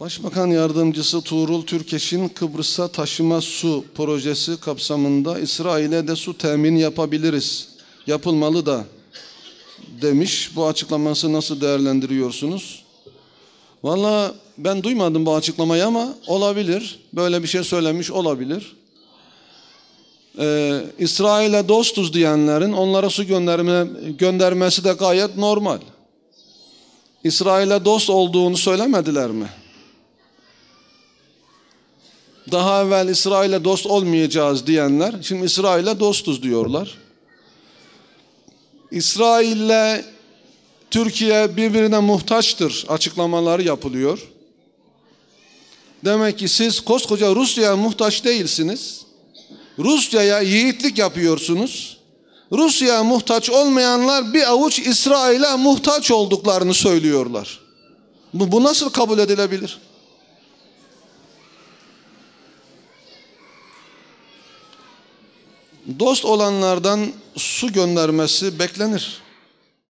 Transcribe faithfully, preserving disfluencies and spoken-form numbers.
Başbakan Yardımcısı Tuğrul Türkeş'in Kıbrıs'a taşıma su projesi kapsamında İsrail'e de su temin yapabiliriz, yapılmalı da demiş. Bu açıklaması nasıl değerlendiriyorsunuz? Vallahi ben duymadım bu açıklamayı ama olabilir. Böyle bir şey söylemiş olabilir. Ee, İsrail'e dostuz diyenlerin onlara su gönderme, göndermesi de gayet normal. İsrail'e dost olduğunu söylemediler mi? Daha evvel İsrail'e dost olmayacağız diyenler şimdi İsrail'e dostuz diyorlar. İsrail'le Türkiye birbirine muhtaçtır açıklamaları yapılıyor. Demek ki siz koskoca Rusya'ya muhtaç değilsiniz. Rusya'ya yiğitlik yapıyorsunuz. Rusya'ya muhtaç olmayanlar bir avuç İsrail'e muhtaç olduklarını söylüyorlar. Bu, bu nasıl kabul edilebilir? Dost olanlardan su göndermesi beklenir.